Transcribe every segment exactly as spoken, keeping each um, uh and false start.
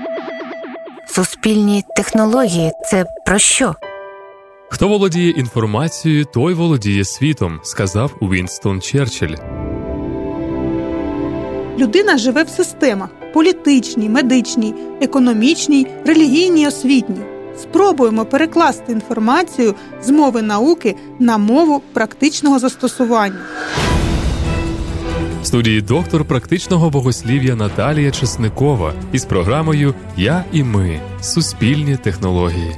Суспільні технології – це про що? Хто володіє інформацією, той володіє світом, сказав Уінстон Черчилль. Людина живе в системах – політичній, медичній, економічній, релігійній, освітній. Спробуємо перекласти інформацію з мови науки на мову практичного застосування. В студії доктор практичного богослів'я Наталія Чесникова із програмою «Я і ми. Суспільні технології».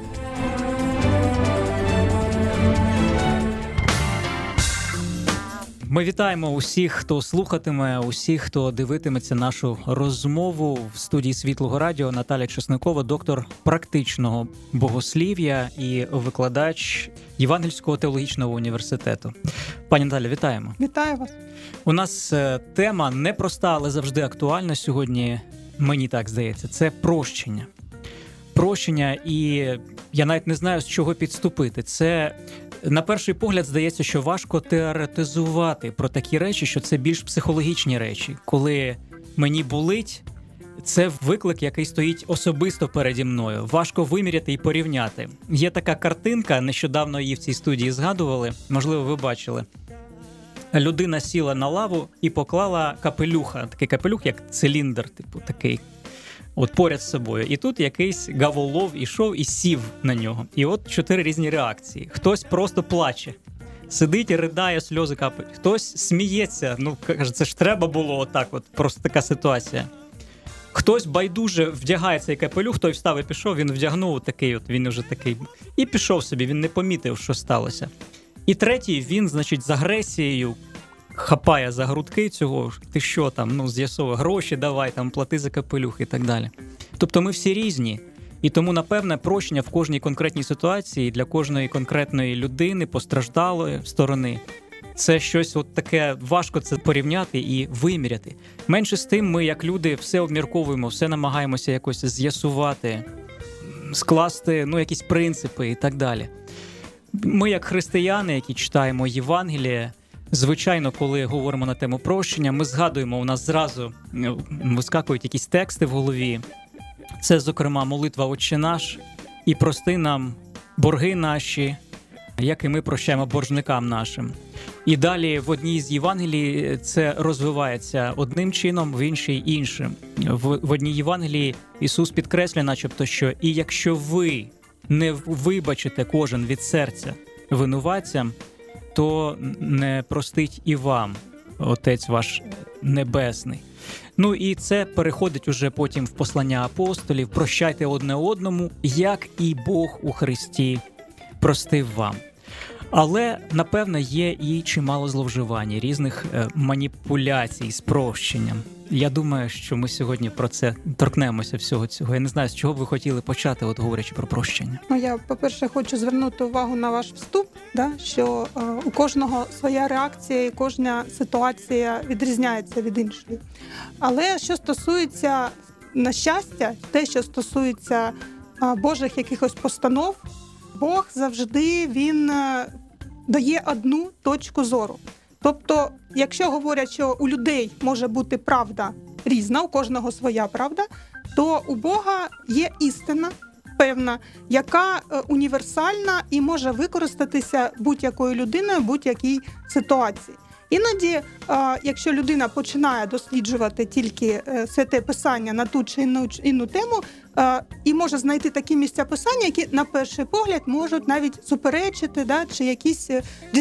Ми вітаємо усіх, хто слухатиме, усіх, хто дивитиметься нашу розмову в студії Світлого радіо. Наталія Чесникова, доктор практичного богослів'я і викладач Євангельського теологічного університету. Пані Наталя, вітаємо. Вітаю вас. У нас тема непроста, але завжди актуальна сьогодні, мені так здається, це прощення. Прощення, і я навіть не знаю, з чого підступити. Це, на перший погляд, здається, що важко теоретизувати про такі речі, що це більш психологічні речі. Коли мені болить, це виклик, який стоїть особисто переді мною. Важко виміряти і порівняти. Є така картинка, нещодавно її в цій студії згадували, можливо, ви бачили. Людина сіла на лаву і поклала капелюха. Такий капелюх, як циліндр, типу, такий. От поряд з собою. І тут якийсь гаволов ішов і сів на нього. І от чотири різні реакції. Хтось просто плаче. Сидить і ридає, сльози капають. Хтось сміється. Ну, каже, це ж треба було отак от. Просто така ситуація. Хтось байдуже вдягає цей капелюх, той встав і пішов, він вдягнув такий от, він уже такий. І пішов собі, він не помітив, що сталося. І третій, він, значить, з агресією хапає за грудки цього, ти що там, ну, з'ясовує, гроші давай, там, плати за капелюх і так далі. Тобто ми всі різні, і тому, напевне, прощення в кожній конкретній ситуації для кожної конкретної людини, постраждалої сторони, це щось от таке, важко це порівняти і виміряти. Менше з тим, ми, як люди, все обмірковуємо, все намагаємося якось з'ясувати, скласти, ну, якісь принципи і так далі. Ми, як християни, які читаємо Євангеліє, звичайно, коли говоримо на тему прощення, ми згадуємо, у нас зразу вискакують якісь тексти в голові. Це, зокрема, молитва «Отче наш» і «Прости нам борги наші, як і ми прощаємо боржникам нашим». І далі в одній з Євангелій це розвивається одним чином, в іншій – іншим. В, в одній Євангелії Ісус підкреслює начебто, що «І якщо ви не вибачите кожен від серця винуватцям, то не простить і вам Отець ваш Небесний». Ну і це переходить уже потім в послання апостолів. «Прощайте одне одному, як і Бог у Христі простив вам». Але, напевно, є і чимало зловживань, різних е, маніпуляцій з прощенням. Я думаю, що ми сьогодні про це торкнемося всього цього. Я не знаю, з чого б ви хотіли почати, от говорячи про прощення. Ну, я, по-перше, хочу звернути увагу на ваш вступ, да, що е, у кожного своя реакція і кожна ситуація відрізняється від іншої. Але що стосується, на щастя, те, що стосується е, Божих якихось постанов, Бог завжди, він е, дає одну точку зору. Тобто, якщо говорять, що у людей може бути правда різна, у кожного своя правда, то у Бога є істина певна, яка універсальна і може використатися будь-якою людиною в будь-якій ситуації. Іноді, якщо людина починає досліджувати тільки Святе Писання на ту чи інну тему, і може знайти такі місця Писання, які на перший погляд можуть навіть суперечити, да, чи якісь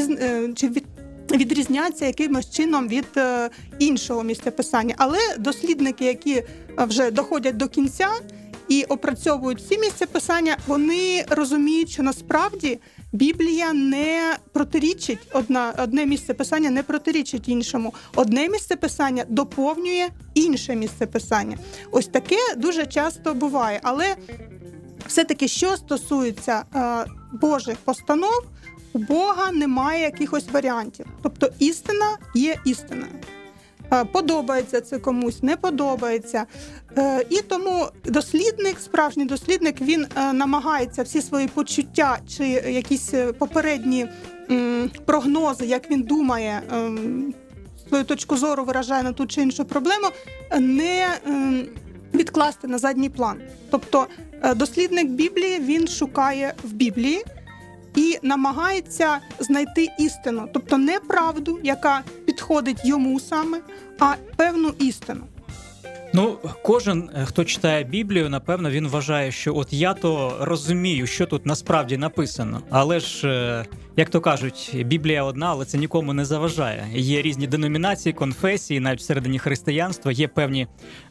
чи від відрізняться якимось чином від е, іншого місця Писання. Але дослідники, які вже доходять до кінця і опрацьовують всі місця Писання, вони розуміють, що насправді Біблія не протирічить, одна, одне місце Писання не протирічить іншому. Одне місце Писання доповнює інше місце Писання. Ось таке дуже часто буває. Але все-таки, що стосується е, Божих постанов, у Бога немає якихось варіантів. Тобто істина є істиною. Подобається це комусь, не подобається. І тому дослідник, справжній дослідник, він намагається всі свої почуття чи якісь попередні прогнози, як він думає, свою точку зору виражає на ту чи іншу проблему, не відкласти на задній план. Тобто дослідник Біблії, він шукає в Біблії і намагається знайти істину. Тобто не правду, яка підходить йому саме, а певну істину. Ну, кожен, хто читає Біблію, напевно, він вважає, що от я то розумію, що тут насправді написано. Але ж, як то кажуть, Біблія одна, але це нікому не заважає. Є різні деномінації, конфесії, навіть всередині християнства. Є певні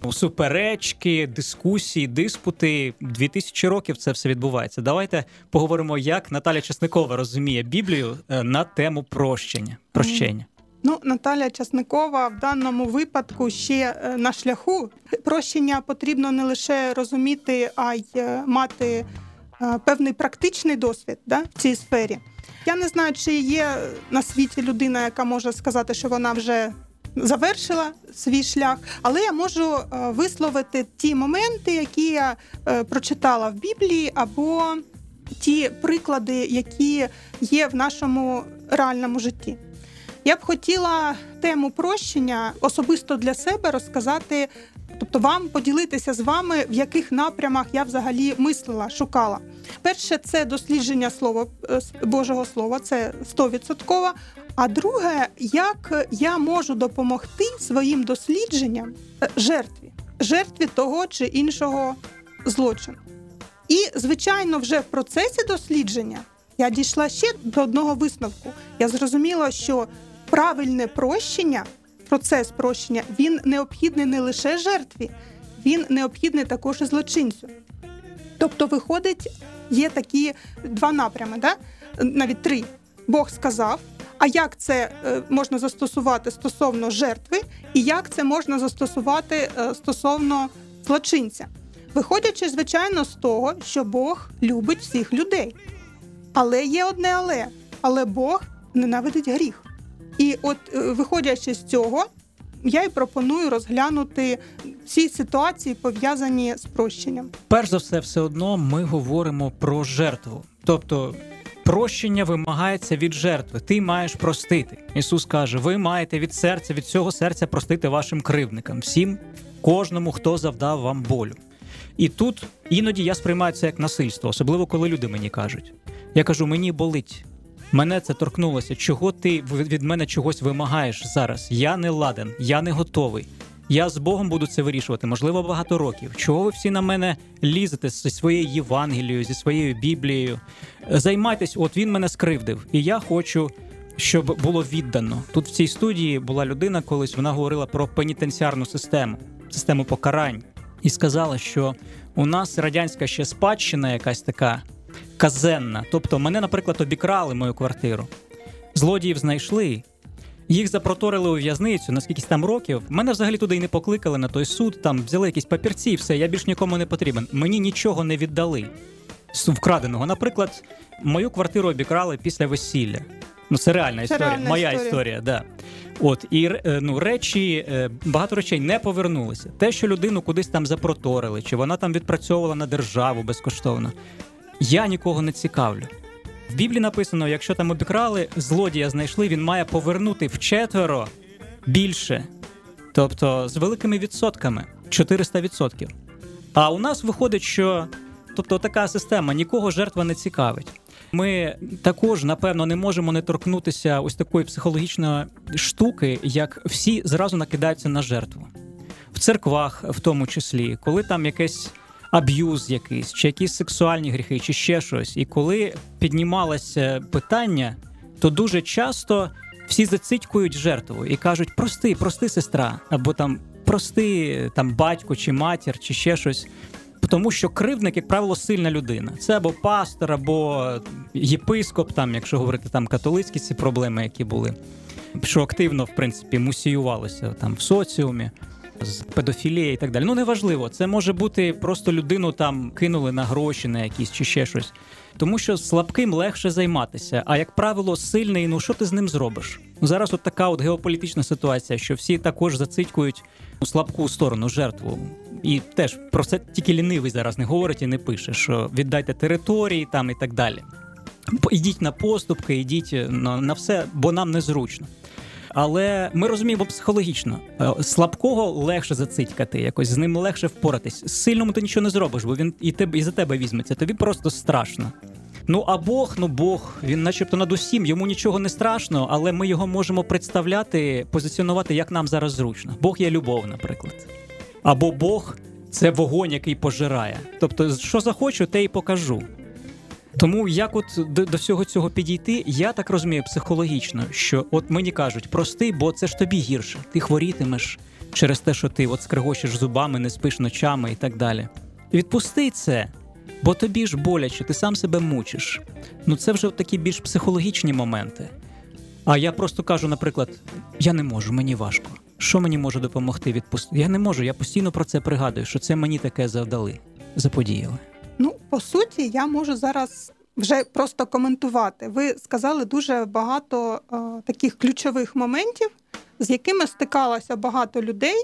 суперечки, дискусії, диспути. Дві тисячі років це все відбувається. Давайте поговоримо, як Наталя Часникова розуміє Біблію на тему прощення. Прощення. Ну, Наталя Часникова в даному випадку ще на шляху. Прощення потрібно не лише розуміти, а й мати певний практичний досвід, да, в цій сфері. Я не знаю, чи є на світі людина, яка може сказати, що вона вже завершила свій шлях, але я можу висловити ті моменти, які я прочитала в Біблії, або ті приклади, які є в нашому реальному житті. Я б хотіла тему прощення особисто для себе розказати, тобто вам поділитися з вами, в яких напрямах я взагалі мислила, шукала. Перше, це дослідження слова, Божого Слова, це сто відсотків. А друге, як я можу допомогти своїм дослідженням жертві, жертві того чи іншого злочину. І, звичайно, вже в процесі дослідження я дійшла ще до одного висновку. Я зрозуміла, що правильне прощення, процес прощення, він необхідний не лише жертві, він необхідний також і злочинцю. Тобто, виходить, є такі два напрями, да? Навіть три. Бог сказав, а як це можна застосувати стосовно жертви, і як це можна застосувати стосовно злочинця. Виходячи, звичайно, з того, що Бог любить всіх людей. Але є одне але. Але Бог ненавидить гріх. І от, виходячи з цього, я й пропоную розглянути всі ситуації, пов'язані з прощенням. Перш за все, все одно ми говоримо про жертву. Тобто, прощення вимагається від жертви. Ти маєш простити. Ісус каже, ви маєте від серця, від цього серця простити вашим кривдникам. Всім, кожному, хто завдав вам болю. І тут іноді я сприймаю це як насильство, особливо коли люди мені кажуть. Я кажу, мені болить. Мене це торкнулося. Чого ти від мене чогось вимагаєш зараз? Я не ладен, я не готовий. Я з Богом буду це вирішувати, можливо, багато років. Чого ви всі на мене лізете зі своєю Євангелією, зі своєю Біблією? Займайтесь, от він мене скривдив. І я хочу, щоб було віддано. Тут в цій студії була людина колись, вона говорила про пенітенціарну систему, систему покарань. І сказала, що у нас радянська ще спадщина якась така, казенна. Тобто мене, наприклад, обікрали мою квартиру. Злодіїв знайшли, їх запроторили у в'язницю на скількись там років. Мене взагалі туди і не покликали на той суд, там взяли якісь папірці і все, я більш нікому не потрібен. Мені нічого не віддали з вкраденого. Наприклад, мою квартиру обікрали після весілля. Ну, це реальна це історія, реальна моя історія, історія, да. От, і ну, речі, багато речей не повернулися. Те, що людину кудись там запроторили, чи вона там відпрацьовувала на державу безкоштовно, я нікого не цікавлю. В Біблії написано, якщо там обікрали, злодія знайшли, він має повернути вчетверо більше. Тобто з великими відсотками, чотириста відсотків. А у нас виходить, що тобто така система, нікого жертва не цікавить. Ми також, напевно, не можемо не торкнутися ось такої психологічної штуки, як всі зразу накидаються на жертву. В церквах в тому числі, коли там якесь аб'юз якийсь, чи якісь сексуальні гріхи, чи ще щось. І коли піднімалося питання, то дуже часто всі зацитькують жертву і кажуть, прости, прости, сестра, або там прости, там батько, чи матір, чи ще щось. Тому що кривдник, як правило, сильна людина. Це або пастор, або єпископ, там, якщо говорити там католицькі ці проблеми, які були, що активно, в принципі, мусіювалося там в соціумі, з педофілією і так далі. Ну, неважливо. Це може бути просто людину там кинули на гроші на якісь чи ще щось. Тому що слабким легше займатися, а, як правило, сильний, ну, що ти з ним зробиш? Зараз от така от геополітична ситуація, що всі також зацитькують у слабку сторону, жертву. І теж про це тільки лінивий зараз не говорить і не пише, що віддайте території там і так далі. Ідіть на поступки, ідіть на, на все, бо нам незручно. але ми розуміємо психологічно. Слабкого легше зацитькати, якось з ним легше впоратись. З сильному ти нічого не зробиш, бо він і, тебе, і за тебе візьметься. Тобі просто страшно. Ну, а Бог, ну Бог, він начебто над усім, йому нічого не страшно, але ми його можемо представляти, позиціонувати, як нам зараз зручно. Бог є любов, наприклад. Або Бог – це вогонь, який пожирає. Тобто, що захочу, те й покажу. Тому як от до, до всього цього підійти, я так розумію психологічно, що от мені кажуть, прости, бо це ж тобі гірше. Ти хворітимеш через те, що ти от скрегочеш зубами, не спиш ночами і так далі. Відпусти це, бо тобі ж боляче, ти сам себе мучиш. Ну це вже такі більш психологічні моменти. А я просто кажу, наприклад, я не можу, мені важко. Що мені може допомогти відпустити? Я не можу, я постійно про це пригадую, що це мені таке завдали, заподіяли. Ну, по суті, я можу зараз вже просто коментувати. Ви сказали дуже багато е, таких ключових моментів, з якими стикалося багато людей.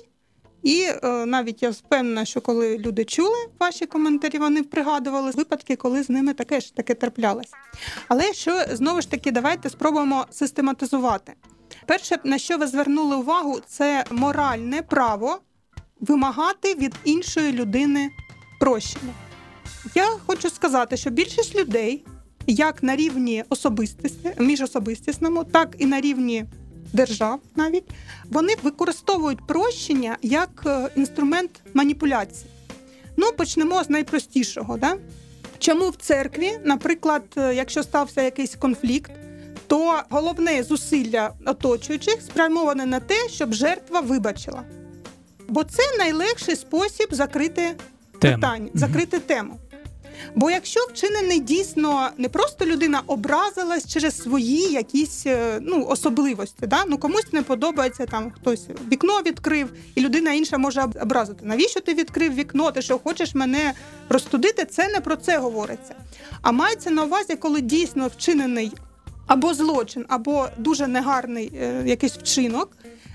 І е, навіть я впевнена, що коли люди чули ваші коментарі, вони пригадували випадки, коли з ними таке ж таке траплялося. Але що, знову ж таки, давайте спробуємо систематизувати. Перше, на що ви звернули увагу, це моральне право вимагати від іншої людини прощення. Я хочу сказати, що більшість людей, як на рівні особистості, міжособистісному, так і на рівні держав навіть, вони використовують прощення як інструмент маніпуляції. Ну, почнемо з найпростішого. Да? Чому в церкві, наприклад, якщо стався якийсь конфлікт, то головне зусилля оточуючих спрямоване на те, щоб жертва вибачила. Бо це найлегший спосіб закрити Тема. питання, закрити mm-hmm. тему. Бо якщо вчинений дійсно не просто людина образилась через свої якісь ну, особливості, да? Ну комусь не подобається, там хтось вікно відкрив, і людина інша може образити. Навіщо ти відкрив вікно? Ти що, хочеш мене розстудити? Це не про це говориться. А мається на увазі, коли дійсно вчинений або злочин, або дуже негарний е, якийсь вчинок,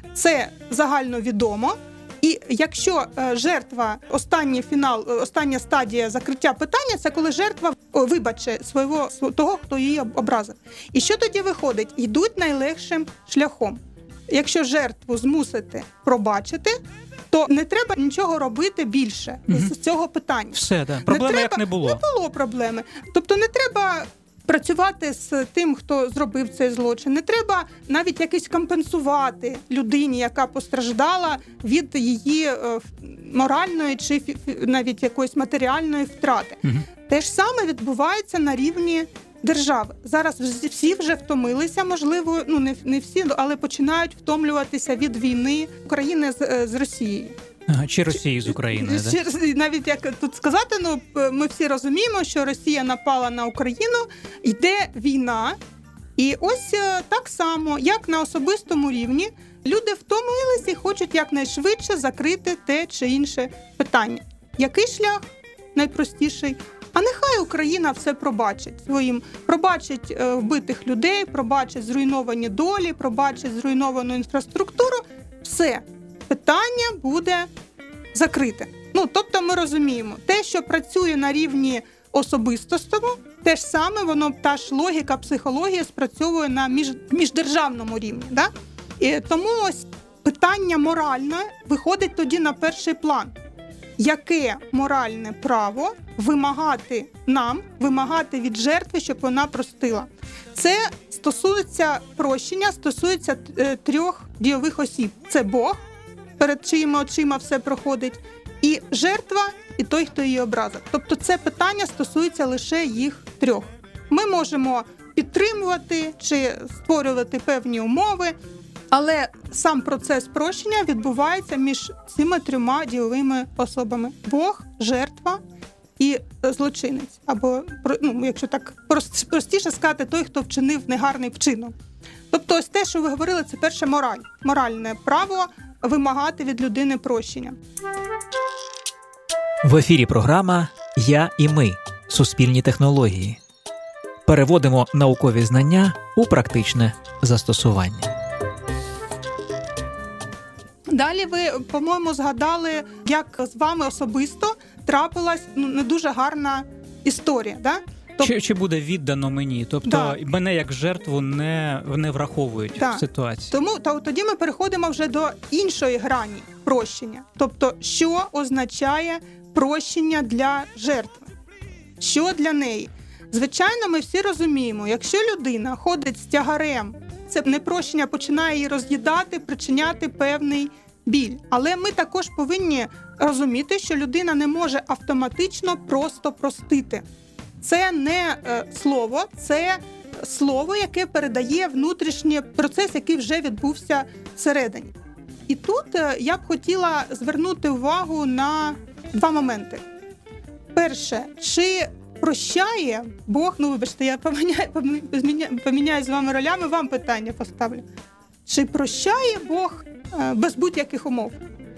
це загальновідомо. І якщо е, жертва, останній фінал, остання стадія закриття питання, це коли жертва о, вибачить свого, того, хто її образив. І що тоді виходить? Йдуть найлегшим шляхом. Якщо жертву змусити пробачити, то не треба нічого робити більше угу. з цього питання. Все, да. Проблеми не як треба, не було. Не було проблеми. Тобто не треба працювати з тим, хто зробив цей злочин. Не треба навіть якось компенсувати людині, яка постраждала від її моральної чи навіть якоїсь матеріальної втрати. Угу. Те ж саме відбувається на рівні держави. Зараз всі вже втомилися, можливо, ну не, не всі, але починають втомлюватися від війни України з, з Росією. Ага, чи Росії з України, чи, да? Навіть як тут сказати, ну ми всі розуміємо, що Росія напала на Україну, йде війна, і ось так само, як на особистому рівні, люди втомилися і хочуть якнайшвидше закрити те чи інше питання. Який шлях найпростіший? А нехай Україна все пробачить своїм, пробачить е, вбитих людей, пробачить зруйновані долі, пробачить зруйновану інфраструктуру. Все, питання буде закрите. Ну, тобто ми розуміємо, те, що працює на рівні особистостому, те ж саме, воно, та ж логіка, психологія спрацьовує на між, міждержавному рівні. Да? І тому ось питання моральне виходить тоді на перший план. Яке моральне право вимагати нам, вимагати від жертви, щоб вона простила? Це стосується прощення, стосується е, трьох дійових осіб. Це Бог, перед чиїми очима все проходить, і жертва, і той, хто її образив. Тобто це питання стосується лише їх трьох. Ми можемо підтримувати чи створювати певні умови, але сам процес прощення відбувається між цими трьома дійовими особами. Бог, жертва і злочинець. Або, ну, якщо так простіше сказати, той, хто вчинив негарний вчинок. Тобто ось те, що ви говорили, це перше мораль. Моральне право вимагати від людини прощення. В ефірі програма «Я і ми. Суспільні технології». Переводимо наукові знання у практичне застосування. Далі ви, по-моєму, згадали, як з вами особисто трапилась ну, не дуже гарна історія. Да? Чи, чи буде віддано мені? Тобто Да. мене як жертву не, не враховують Да. в ситуації. Тому та, тоді ми переходимо вже до іншої грані прощення. Тобто, що означає прощення для жертви? Що для неї? Звичайно, ми всі розуміємо, якщо людина ходить з тягарем, це непрощення починає її роз'їдати, причиняти певний біль. Але ми також повинні розуміти, що людина не може автоматично просто простити. Це не е, слово, це слово, яке передає внутрішній процес, який вже відбувся всередині. І тут е, я б хотіла звернути увагу на два моменти. Перше, чи прощає Бог, ну вибачте, я поміняю, поміняю, поміняю з вами ролями, вам питання поставлю. Чи прощає Бог е, без будь-яких умов?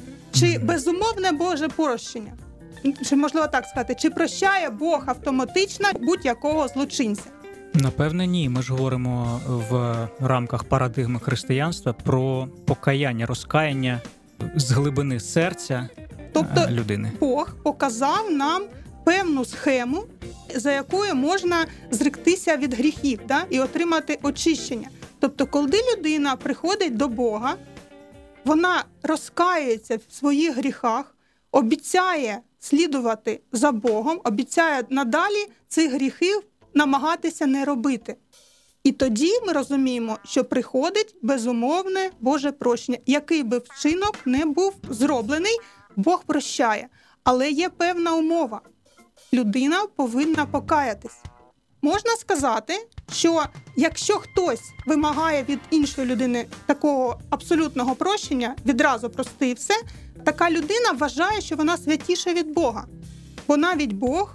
Чи безумовне Боже прощення? Чи можливо так сказати, чи прощає Бог автоматично будь-якого злочинця? Напевне, ні. Ми ж говоримо в рамках парадигми християнства про покаяння, розкаяння з глибини серця Тобто е, людини. Бог показав нам певну схему, за якою можна зректися від гріхів, да, і отримати очищення. Тобто, коли людина приходить до Бога, вона розкається в своїх гріхах, обіцяє слідувати за Богом, обіцяє надалі цих гріхів намагатися не робити. І тоді ми розуміємо, що приходить безумовне Боже прощення. Який би вчинок не був зроблений, Бог прощає. Але є певна умова. Людина повинна покаятись. Можна сказати, що якщо хтось вимагає від іншої людини такого абсолютного прощення, відразу прости і все, така людина вважає, що вона святіша від Бога. Бо навіть Бог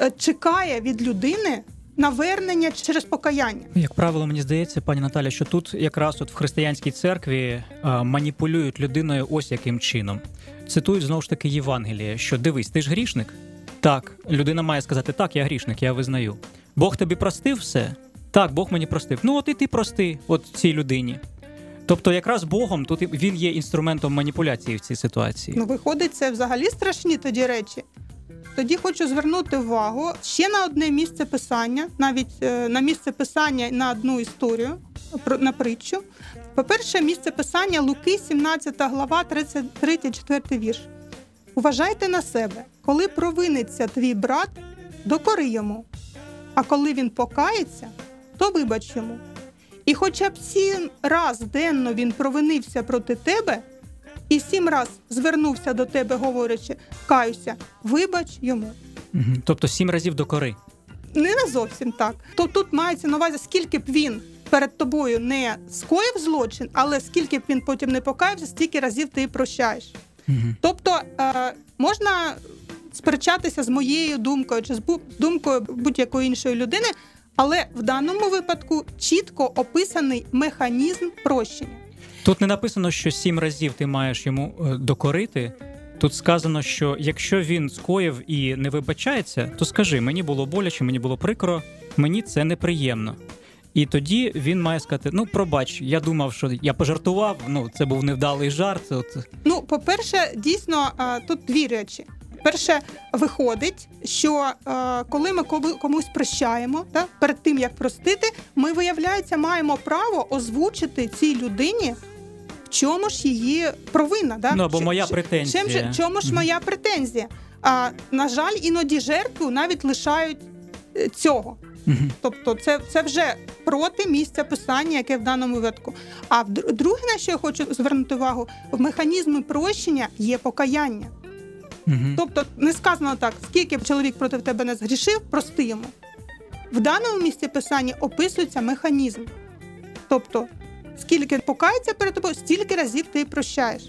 чекає від людини навернення через покаяння. Як правило, мені здається, пані Наталя, що тут якраз от в християнській церкві а, маніпулюють людиною ось яким чином. Цитують знову ж таки Євангеліє, що дивись, ти ж грішник? Так, людина має сказати, так, я грішник, я визнаю. Бог тобі простив все? Так, Бог мені простив. Ну от і ти прости от цій людині. Тобто якраз Богом тут він є інструментом маніпуляції в цій ситуації. Ну, виходить, це взагалі страшні тоді речі. Тоді хочу звернути увагу ще на одне місце Писання, навіть е, на місце Писання на одну історію, на притчу. По-перше, місце Писання Луки, сімнадцята глава, тридцять третій четвертий вірш. «Уважайте на себе, коли провиниться твій брат, докори йому, а коли він покається, то вибач йому. І хоча б сім раз денно він провинився проти тебе, і сім раз звернувся до тебе, говорячи, каюся, вибач йому». Угу. Тобто сім разів докори. Не не зовсім так. То тут мається на увазі, скільки б він перед тобою не скоїв злочин, але скільки б він потім не покаявся, стільки разів ти прощаєш. Угу. Тобто е, можна сперечатися з моєю думкою чи з думкою будь-якої іншої людини, але в даному випадку чітко описаний механізм прощення. Тут не написано, що сім разів ти маєш йому докорити. Тут сказано, що якщо він скоїв і не вибачається, то скажи, мені було боляче, мені було прикро, мені це неприємно. І тоді він має сказати, ну, пробач, я думав, що я пожартував, ну, це був невдалий жарт. От. Ну, по-перше, дійсно, тут дві речі. Перше, виходить, що е, коли ми комусь прощаємо, да, перед тим, як простити, ми, виявляється, маємо право озвучити цій людині, в чому ж її провина. Да? Ну, або Ч- моя ч- претензія. Чим же, чому ж mm-hmm. моя претензія? А, на жаль, іноді жертву навіть лишають е, цього. Mm-hmm. Тобто це, це вже проти місця Писання, яке в даному випадку. А друге, на що я хочу звернути увагу, в механізмі прощення є покаяння. Mm-hmm. Тобто не сказано так, скільки б чоловік проти тебе не згрішив, прости йому. В даному місці Писання описується механізм. Тобто, скільки покається перед тобою, стільки разів ти прощаєш.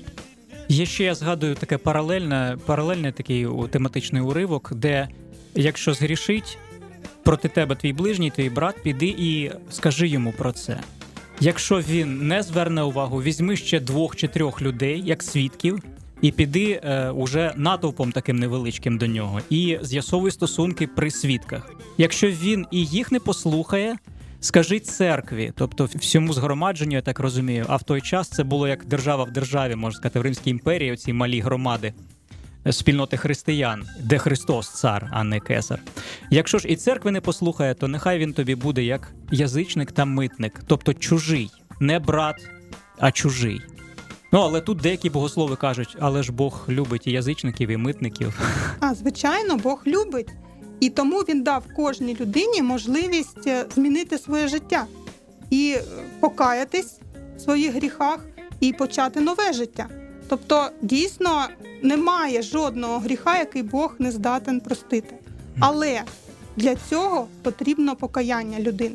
Є ще, я згадую, таке паралельне, паралельний такий тематичний уривок, де якщо згрішить проти тебе твій ближній, твій брат, піди і скажи йому про це. Якщо він не зверне увагу, візьми ще двох чи трьох людей, як свідків, і піди е, уже натовпом таким невеличким до нього, і з'ясовуй стосунки при свідках. Якщо він і їх не послухає, скажи церкві, тобто всьому згромадженню, я так розумію, а в той час це було як держава в державі, можна сказати, в Римській імперії, оці малі громади. спільноти християн, де Христос цар, а не кесар. Якщо ж і церкви не послухає, то нехай він тобі буде як язичник та митник, тобто чужий, не брат, а чужий. Ну, але тут деякі богослови кажуть, але ж Бог любить і язичників, і митників. А, звичайно, Бог любить. І тому він дав кожній людині можливість змінити своє життя і покаятись в своїх гріхах і почати нове життя. Тобто, дійсно, немає жодного гріха, який Бог не здатен простити. Але для цього потрібно покаяння людини.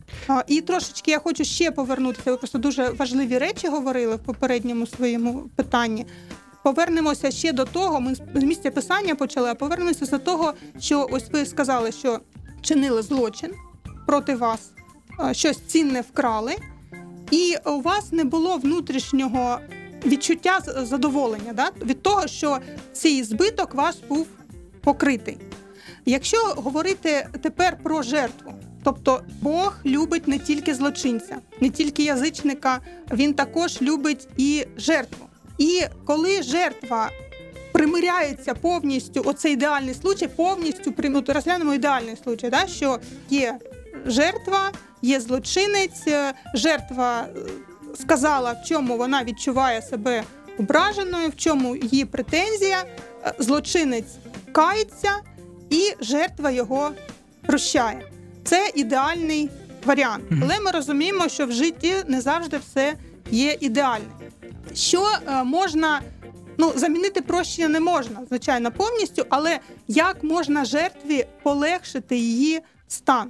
І трошечки я хочу ще повернутися, ви просто дуже важливі речі говорили в попередньому своєму питанні. Повернемося ще до того, ми з місця Писання почали, а повернемося до того, що ось ви сказали, що чинили злочин проти вас, щось цінне вкрали, і у вас не було внутрішнього відчуття задоволення, да? Від того, що цей збиток ваш був покритий. Якщо говорити тепер про жертву, тобто Бог любить не тільки злочинця, не тільки язичника, він також любить і жертву. І коли жертва примиряється повністю, оцей ідеальний случай, повністю, ну, розглянемо ідеальний случай, да, що є жертва, є злочинець, жертва сказала, в чому вона відчуває себе ображеною, в чому її претензія, злочинець кається і жертва його прощає. Це ідеальний варіант. Mm-hmm. Але ми розуміємо, що в житті не завжди все є ідеальним. Що е, можна, ну, замінити прощення не можна, звичайно, повністю, але як можна жертві полегшити її стан?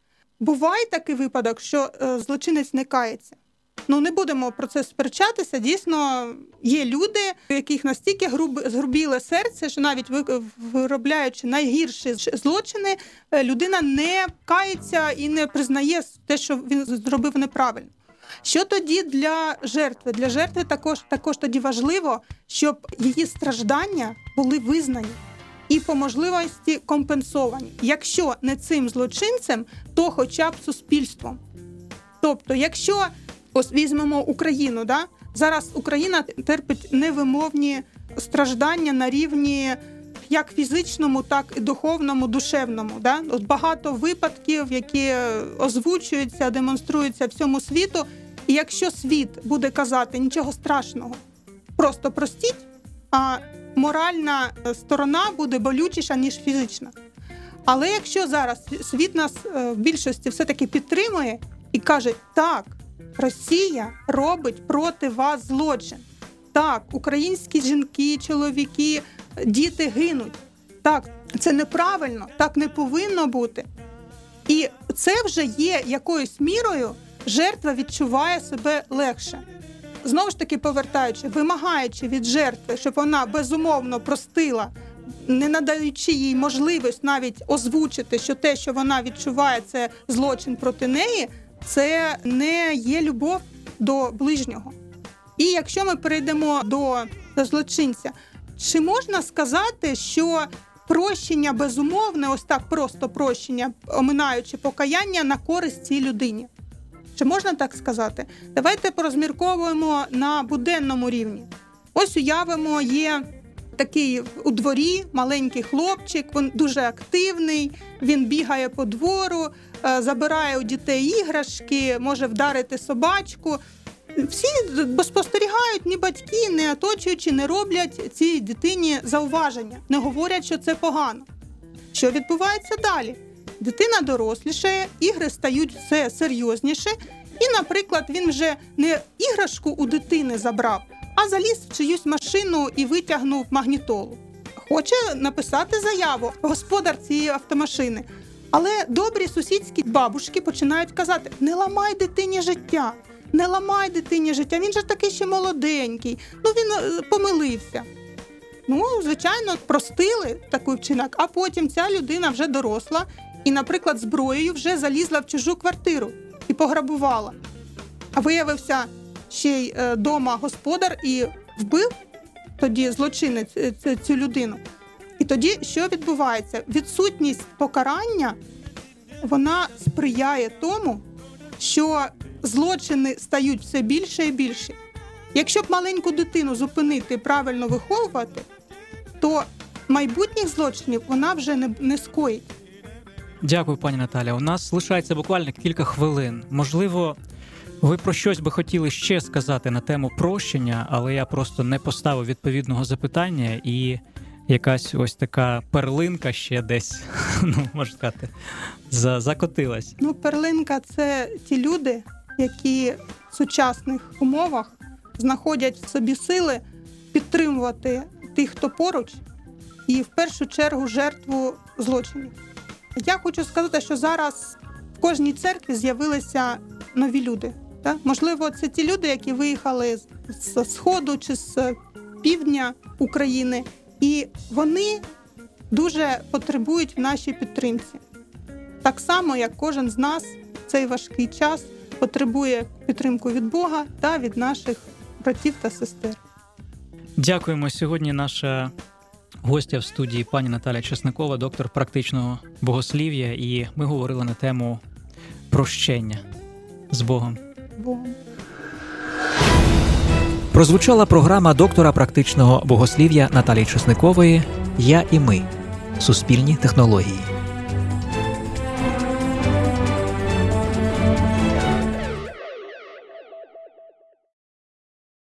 Буває такий випадок, що е, злочинець не кається. Ну, не будемо про це сперечатися. Дійсно, є люди, у яких настільки груб, згрубіле серце, що навіть виробляючи найгірші злочини, людина не кається і не признає те, що він зробив неправильно. Що тоді для жертви? Для жертви також, також тоді важливо, щоб її страждання були визнані і по можливості компенсовані. Якщо не цим злочинцем, то хоча б суспільством. Тобто, якщо ось візьмемо Україну, да? Зараз Україна терпить невимовні страждання на рівні як фізичному, так і духовному, душевному. Да? От багато випадків, які озвучуються, демонструються всьому світу. І якщо світ буде казати нічого страшного, просто простіть, а моральна сторона буде болючіша, ніж фізична. Але якщо зараз світ нас в більшості все-таки підтримує і каже, так, Росія робить проти вас злочин. Так, українські жінки, чоловіки, діти гинуть. Так, це неправильно, так не повинно бути. І це вже є якоюсь мірою, жертва відчуває себе легше. Знову ж таки, повертаючи, вимагаючи від жертви, щоб вона безумовно простила, не надаючи їй можливість навіть озвучити, що те, що вона відчуває, це злочин проти неї, це не є любов до ближнього. І якщо ми перейдемо до, до злочинця, чи можна сказати, що прощення безумовне, ось так просто прощення, оминаючи покаяння, на користь цій людині? Чи можна так сказати? Давайте порозмірковуємо на буденному рівні. Ось уявимо, є такий у дворі маленький хлопчик, він дуже активний, він бігає по двору, забирає у дітей іграшки, може вдарити собачку. Всі спостерігають, ні батьки, ні оточуючі не роблять цій дитині зауваження, не говорять, що це погано. Що відбувається далі? Дитина дорослішає, ігри стають все серйозніше, і, наприклад, він вже не іграшку у дитини забрав, а заліз в чиюсь машину і витягнув магнітолу. Хоче написати заяву господар цієї автомашини. Але добрі сусідські бабушки починають казати, не ламай дитині життя, не ламай дитині життя, він же такий ще молоденький, ну він помилився. Ну, звичайно, простили такий вчинок, а потім ця людина вже доросла і, наприклад, зброєю вже залізла в чужу квартиру і пограбувала. А виявився ще й дома господар і вбив тоді злочинець цю людину. І тоді що відбувається? Відсутність покарання, вона сприяє тому, що злочини стають все більше і більше. Якщо б маленьку дитину зупинити і правильно виховувати, то майбутніх злочинів вона вже не, не скоїть. Дякую, пані Наталя. У нас лишається буквально кілька хвилин. Можливо, ви про щось би хотіли ще сказати на тему прощення, але я просто не поставив відповідного запитання, і якась ось така перлинка ще десь, ну, можна сказати, закотилась. Ну, перлинка – це ті люди, які в сучасних умовах знаходять в собі сили підтримувати тих, хто поруч, і в першу чергу жертву злочинів. Я хочу сказати, що зараз в кожній церкві з'явилися нові люди. Так? Можливо, це ті люди, які виїхали з Сходу чи з півдня України, і вони дуже потребують в нашій підтримці. Так само, як кожен з нас в цей важкий час потребує підтримку від Бога та від наших братів та сестер. Дякуємо. Сьогодні наша гостя в студії пані Наталя Чесникова, доктор практичного богослів'я, і ми говорили на тему прощення. З Богом. Богом. Прозвучала програма доктора практичного богослів'я Наталії Чесникової «Я і ми. Суспільні технології».